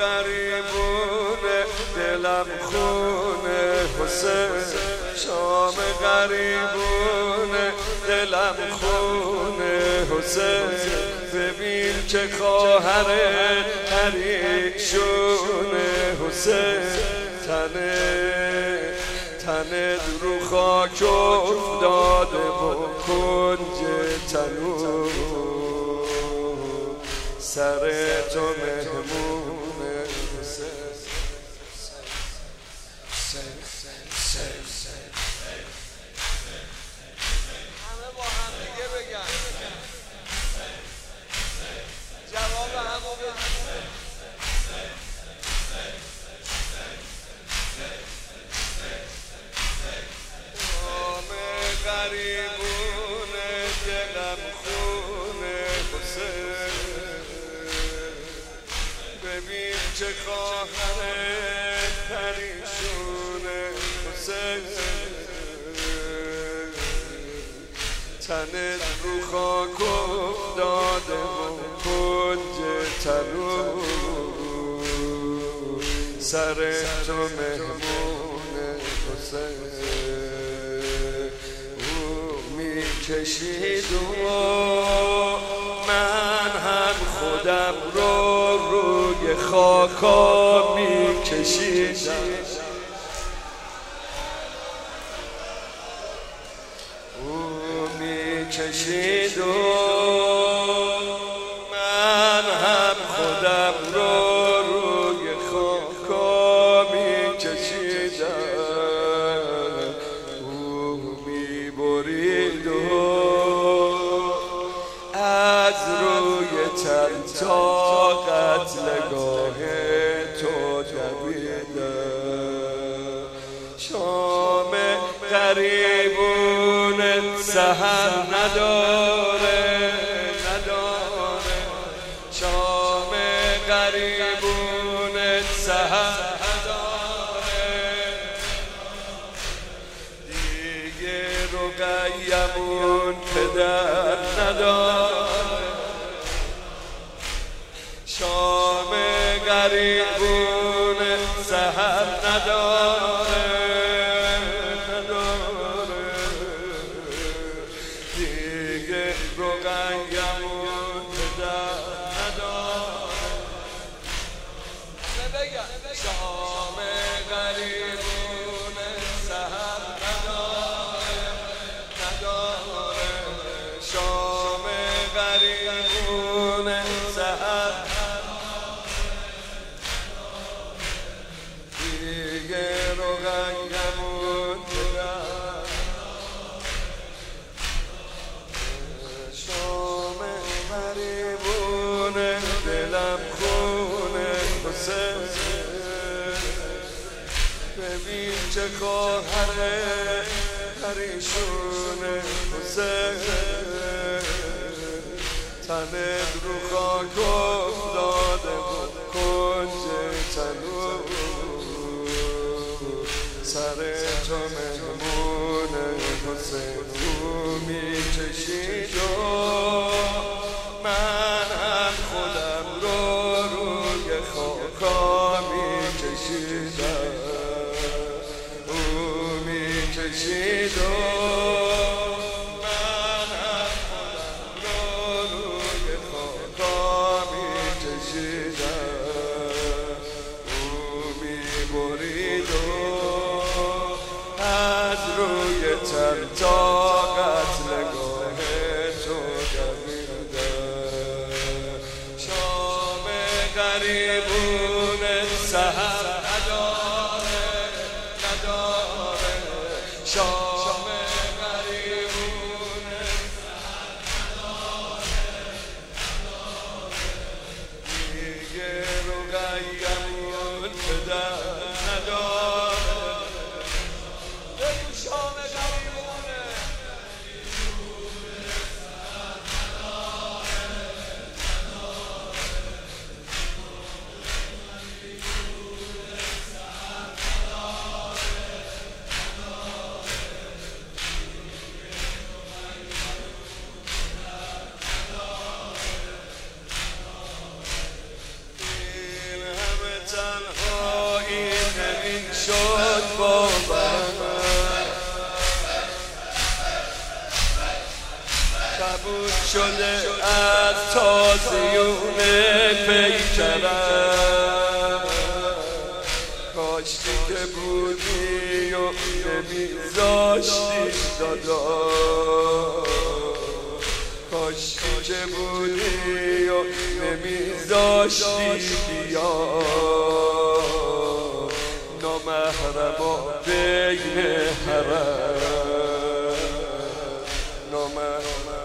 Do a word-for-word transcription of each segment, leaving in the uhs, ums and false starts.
غریبونه دلم خونه حسین شام غریبونه دلم خونه حسین ببین که خواهر پریشونه حسین تنه تنه رو خاک افتاده و کنج تنور سر تو مهمونه همه با هم دیگه بگن جواب همو بدن غریبونه دلم خونه حسین ببین چه خواهر پریشونه حسین تنت رو خاک افتاده و کنج تنور سر تو مهمونه حسین کشید و من هم خودم رو روی خاکا می کشیدم او می کشید و من هم خودم رو روی خاکا می کشیدم او می برید از روی تن تا قتلگاه تو دویدم شام غریبونه سحر نداره نداره شام غریبونه سحر نداره دیگه رقیمون پدر نداره شام غریبونه سحر نداره نداره دیگه رقیمون پدر نداره شام غریبونه سحر نداره نداره شام غریبونه سحر دیگه رقیمون پدر شام غریبونه دلم خونه حسین ببین چه خواهر پریشونه حسین تنت رو خاک افتاده و کنج تنور سر تو مهمونه حسین تو می کشید و من هم خودم رو روی خاکا می کشیدم او می کشید و من هم خودم رو روی خاکا می کشیدم او می برید و از روی تن تا قتلگاه تو دویدم شام غریبونه سحر نداره نداره شام غریبونه سحر نداره دیگه رقیمون پدر نداره بگو شام غریبونه این شد باورم قبول شده از تازیون پیکرم کاشتی که بودی و نمیذاشتی دادا کاشتی که بودی و نمیذاشتی بیا نامحرم و بین حرم نامحرم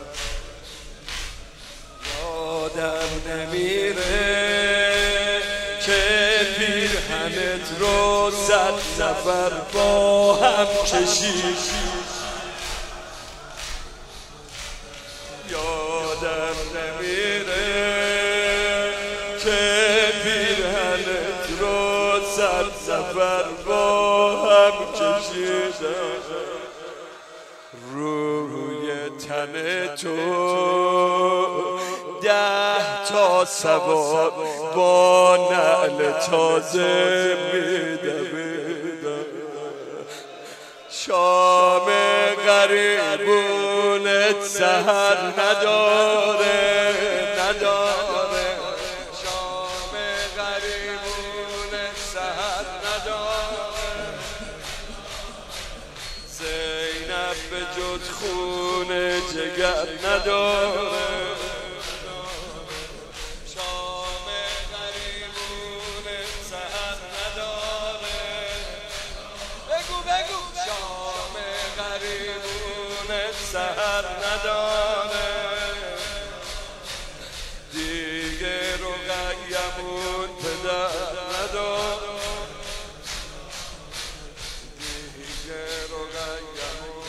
یادم نمیره که پیرهنت رو صد نفر با هم کشید یادم نمیره که پیرهنت رو صد نفر با هم کشیدن روی تن تو ده تا سوار با نعل تازه میدویدن شام غریبونت سحر نداره نداره شام غریبونت سحر نداره زینب به جز خون جگر نداره شام غریبونت سحر نداره بگو بگو شام غریبونت سحر نداره دیگه رقیمون پدر نداره دیگه رقیمون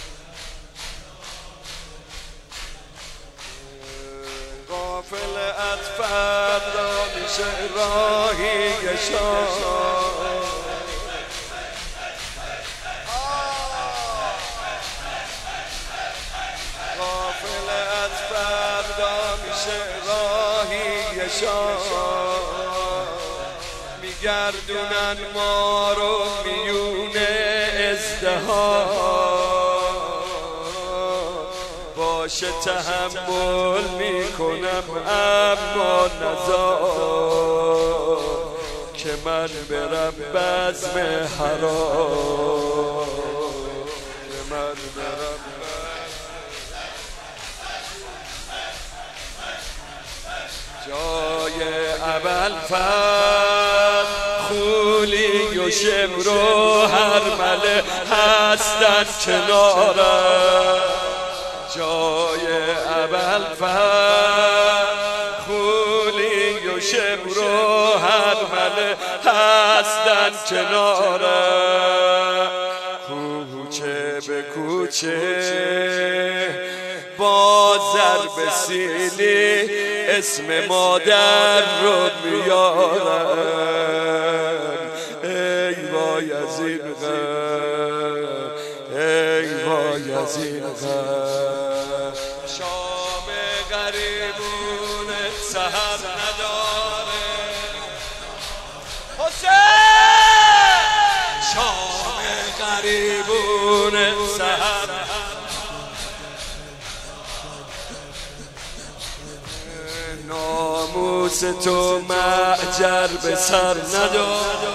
غافل از فردا میشه راهی گشاد غافل از فردا میشه راهی گشاد میگردونن ما رو میون ازدهام باشه تحمل میکنم اما نذار که من برم بزم حرام که من برم جای اول فر خولی و شمر و هرمله هستن کنارم جای اول فر خولی و شمر و هرمله هستن کنارم کوچه به کوچه با ضرب سیلی اسم مادر رو میارن ای وای از این غم ای وای از این غم شام غریبونت سحر نداره حسین شام غریبونت سحر ناموس تو معجر به سر نداره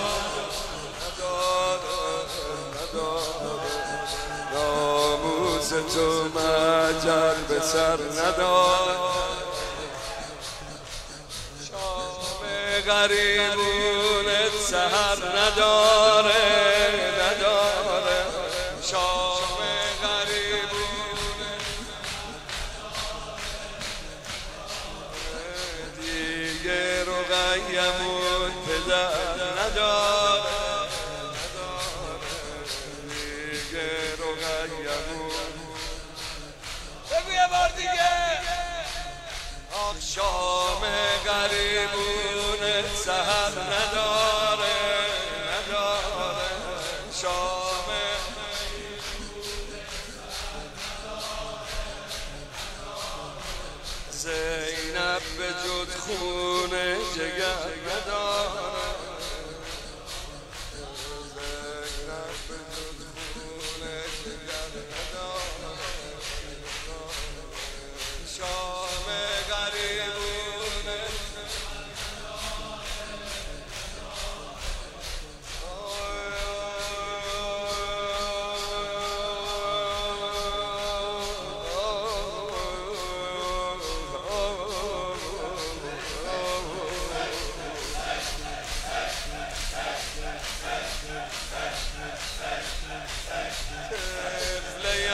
ناموس تو معجر به سر نداره شام غریبونت سحر نداره نداره شام غریبونت دیگه رقیمون پدر نداره دیگه رقیمون بگو یه بار دیگه آخ شام غریبونت سحر نداره نداره شام زینب به جز خون جگر نداره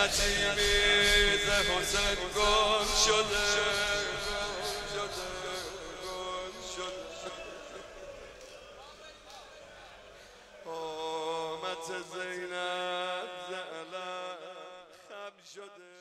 نجیمی ز حسین گل شده آمد زینب ز علم خم شده